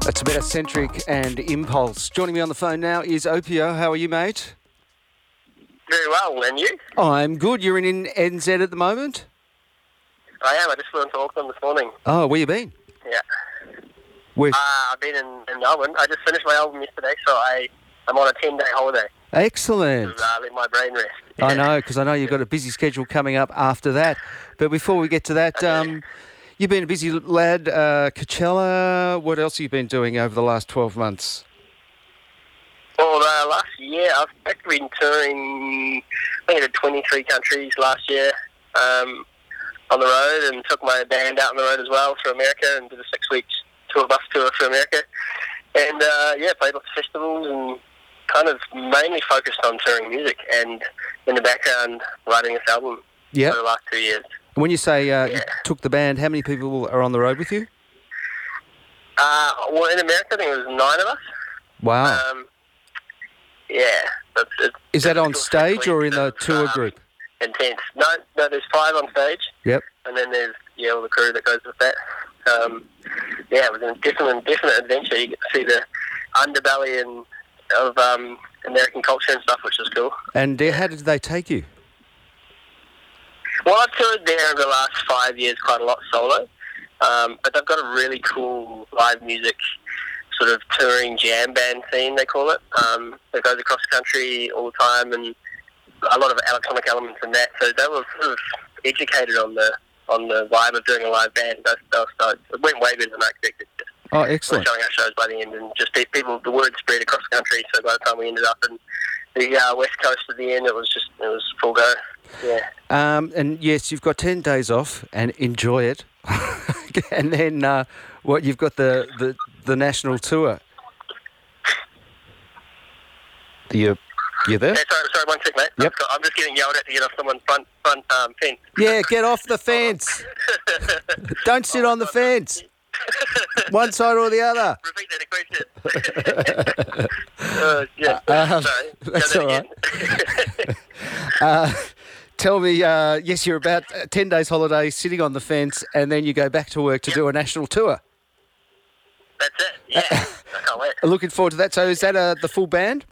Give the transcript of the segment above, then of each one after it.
That's a bit eccentric and impulse. Joining me on the phone now is Opio. How are you, mate? Very well, and you? I'm good. You're in NZ at the moment? I am. I just flew into Auckland this morning. Oh, where you been? Yeah. Where? I've been in Melbourne. I just finished my album yesterday, so I'm on a 10-day holiday. Excellent. To let my brain rest. I Yeah. know, because I know you've got a busy schedule coming up after that. But before we get to that, you've been a busy lad. Coachella, what else have you been doing over the last 12 months? Well, last year, I've actually been touring, I think I did 23 countries last year on the road, and took my band out on the road as well through America, and did a 6-week tour bus tour through America. And, played lots of festivals and kind of mainly focused on touring music, and in the background writing this album for the last 2 years. And when you say you took the band, how many people are on the road with you? Well, in America, I think it was 9 of us. Wow. Is that on stage or in the tour group? Intense. No, there's 5 on stage. Yep. And then there's all the crew that goes with that. It was a definite adventure. You get to see the underbelly of American culture and stuff, which is cool. And how did they take you? Well, I've toured there over the last 5 years quite a lot solo, but they've got a really cool live music sort of touring jam band scene, they call it, that goes across the country all the time, and a lot of electronic elements in that. So they were sort of educated on the vibe of doing a live band. So it went way better than I expected. Oh, excellent. We were showing our shows by the end, and just people, the word spread across the country. So by the time we ended up in the west coast at the end, it was full go. Yeah. And yes, you've got 10 days off, and enjoy it. And then you've got the national tour. You there? Yeah, sorry, one sec, mate. Yep. I'm just getting yelled at to get off someone's front fence. Yeah, get off the fence. Don't sit on the fence. One side or the other. Repeat that question. Sorry. That's all right. Tell me, yes, you're about 10 days holiday, sitting on the fence, and then you go back to work to do a national tour. That's it, yeah. I can't wait. Looking forward to that. So is that the full band?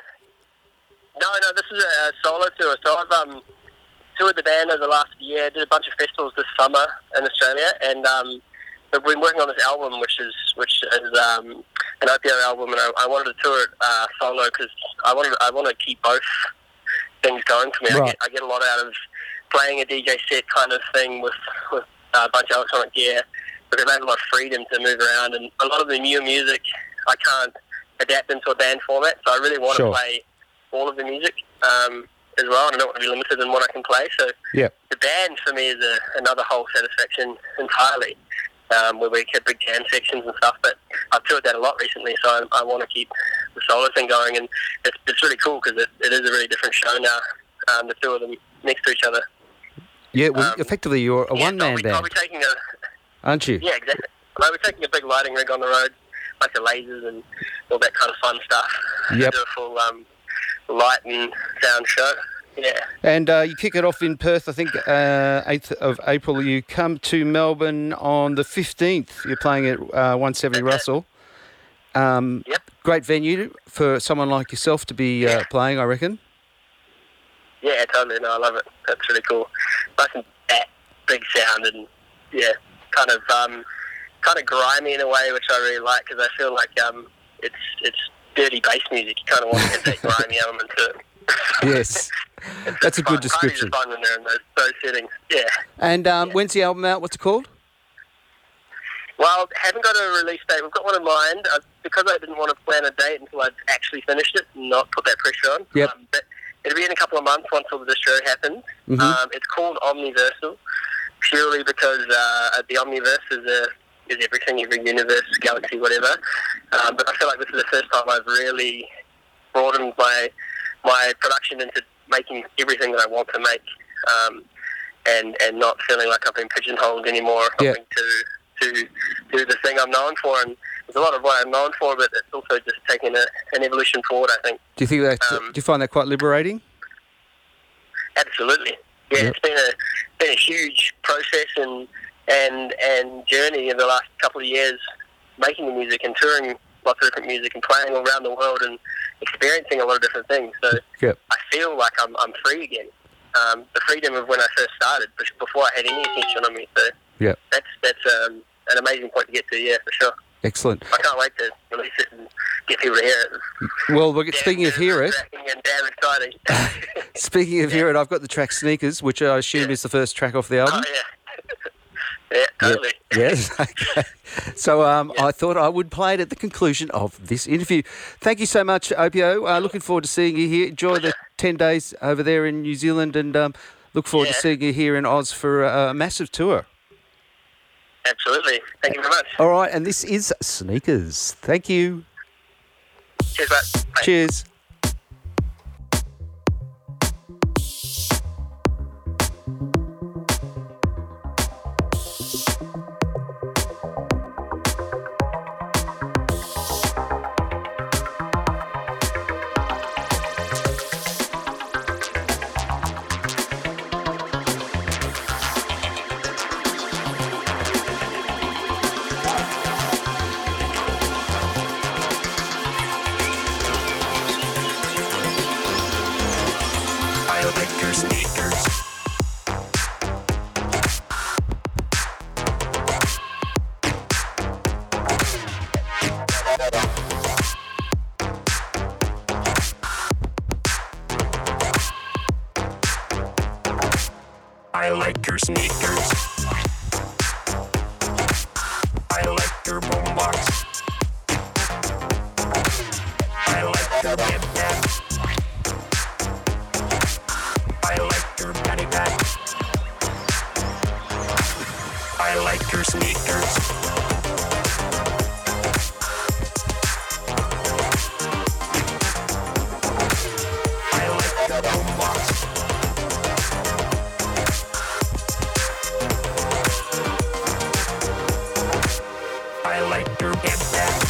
No, this is a solo tour. So I've toured the band over the last year, did a bunch of festivals this summer in Australia, and I've been working on this album, which is an Opio album, and I wanted to tour it solo because I want to keep both things going for me. Right. I get a lot out of playing a DJ set kind of thing with a bunch of electronic gear, because I have a lot of freedom to move around, and a lot of the newer music I can't adapt into a band format, so I really want to play all of the music as well, and I don't want to be limited in what I can play. So the band for me is another whole satisfaction entirely, where we have big jam sections and stuff. But I've toured that a lot recently, so I want to keep the solo thing going, and it's really cool because it is a really different show now. The two of them next to each other. Yeah, well, effectively you're a one-man band. I'll be taking aren't you? Yeah, exactly. I'll be taking a big lighting rig on the road, like the lasers and all that kind of fun stuff. Yep. Do a full light and sound show. Yeah. And you kick it off in Perth, I think, 8th of April. You come to Melbourne on the 15th. You're playing at 170 Russell. Yep. Great venue for someone like yourself to be playing, I reckon. Yeah, totally. No, I love it. That's really cool. Nice and big sound, and kind of grimy in a way, which I really like, because I feel like it's dirty bass music. You kind of want to get that grimy element to it. Yes, that's a good description. Parties are fun when they're in those settings. Yeah. And when's the album out? What's it called? Well, haven't got a release date. We've got one in mind, because I didn't want to plan a date until I'd actually finished it and not put that pressure on. Yep. But it'll be in a couple of months once all the distro happens. Mm-hmm. It's called Omniversal, purely because the Omniverse is everything, every universe, galaxy, whatever. But I feel like this is the first time I've really broadened my production into making everything that I want to make, and not feeling like I've been pigeonholed anymore or something to do the thing I'm known for. And there's a lot of what I'm known for, but it's also just taking an evolution forward, I think. Do you think that? Do you find that quite liberating? Absolutely. Yeah, It's been a huge process and journey in the last couple of years, making the music and touring lots of different music and playing all around the world and experiencing a lot of different things. So Yep. I feel like I'm free again. The freedom of when I first started, before I had any attention on me. So Yeah. that's an amazing point to get to. Yeah, for sure. Excellent. I can't wait to release it and get people to hear it. Well, speaking of hear it, and damn exciting. speaking of hear it, I've got the track Sneakers, which I assume is the first track off the album. Oh yeah. Yeah, totally. Yes. Okay. So I thought I would play it at the conclusion of this interview. Thank you so much, Opio. Looking forward to seeing you here. Enjoy the 10 days over there in New Zealand, and look forward to seeing you here in Oz for a massive tour. Absolutely. Thank you very much. All right, and this is Sneakers. Thank you. Cheers, mate. Bye. Cheers. I like your sneakers. I like your boombox. I like your headband. I like your panty pack. I like your sneakers. I like your boombox. I like your headband.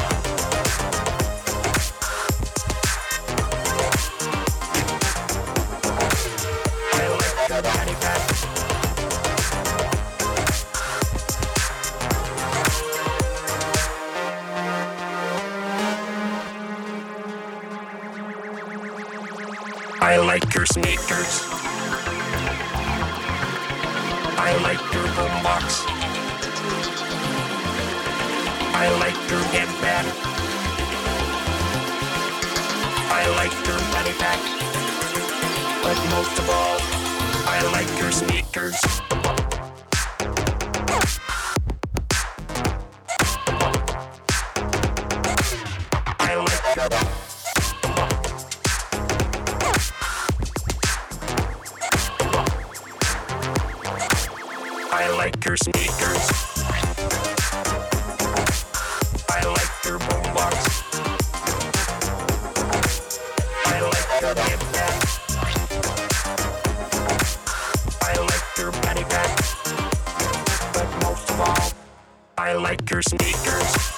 I like your panty pack. I like your sneakers. I like your boombox. I like your headband. I like your panty pack. But most of all, I like your sneakers. I like your I like your sneakers. I like your boombox. I like your headband. I like your panty pack. But most of all, I like your sneakers.